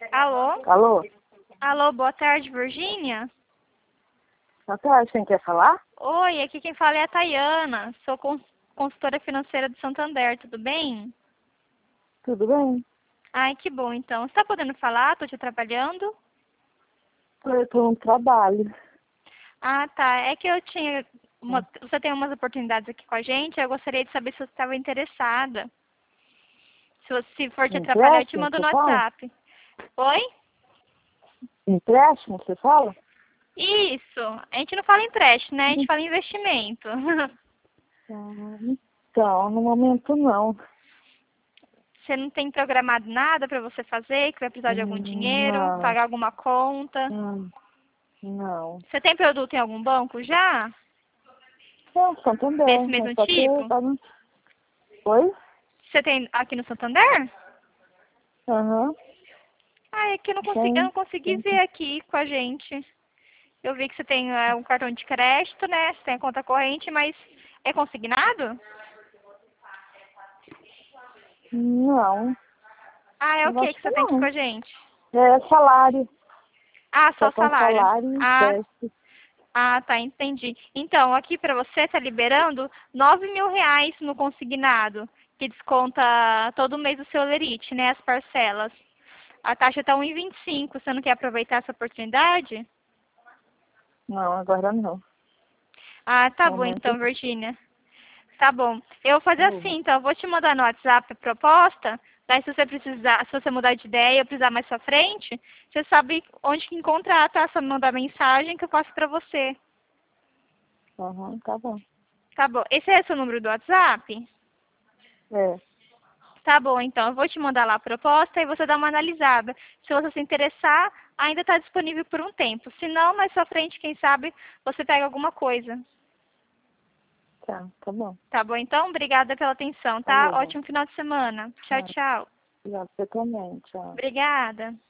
Alô? Alô? Alô, boa tarde, Virgínia? Boa tarde, quem quer falar? Oi, aqui quem fala é a Tayana. Sou consultora financeira do Santander, tudo bem? Tudo bem? Ai, que bom, então. Você está podendo falar? Estou te atrapalhando? Eu tô no trabalho. Ah, tá. É que eu tinha... Você tem umas oportunidades aqui com a gente, eu gostaria de saber se você estava interessada. Se for te atrapalhar, eu te Empréstimo, mando você no fala? WhatsApp. Oi? Empréstimo, você fala? Isso. A gente não fala empréstimo, né? A gente fala investimento. Então, no momento não. Você não tem programado nada para você fazer, que vai precisar de algum dinheiro, Não. pagar alguma conta? Não. Você tem produto em algum banco já? Não, Santander. Desse mesmo Só que tipo? tá no... Oi? Você tem aqui no Santander? Aham. Ah, é que eu Tem. não consegui Tem. ver aqui com a gente. Eu vi que você tem um cartão de crédito, né? Você tem a conta corrente, mas é consignado? Não. Ah, é o Eu que acho que que você tem aqui com não. a gente? É salário. Ah, só o Cartão salário. salário e Ah, empréstimo. tá, entendi. Então, aqui para você tá liberando R$ 9.000 no consignado, que desconta todo mês o seu lerite, né? As parcelas. A taxa tá 1,25. Você não quer aproveitar essa oportunidade? Não, agora não. Ah, tá No bom momento então, Virgínia. Tá bom. Eu vou fazer não. assim, então. Eu vou te mandar no WhatsApp a proposta. Daí, se você precisar, se você mudar de ideia ou precisar mais pra frente, você sabe onde que encontrar, tá? Só me mandar mensagem que eu passo pra você. Aham, tá bom. Tá bom. Esse é o seu número do WhatsApp? É. Tá bom, então. Eu vou te mandar lá a proposta e você dá uma analisada. Se você se interessar, ainda está disponível por um tempo. Se não, mais pra frente, quem sabe, você pega alguma coisa. Tá bom. Tá bom, então? Obrigada pela atenção, tá? Falou. Ótimo final de semana. Tchau, Ah, tchau. obrigada, você também. Tchau. Obrigada.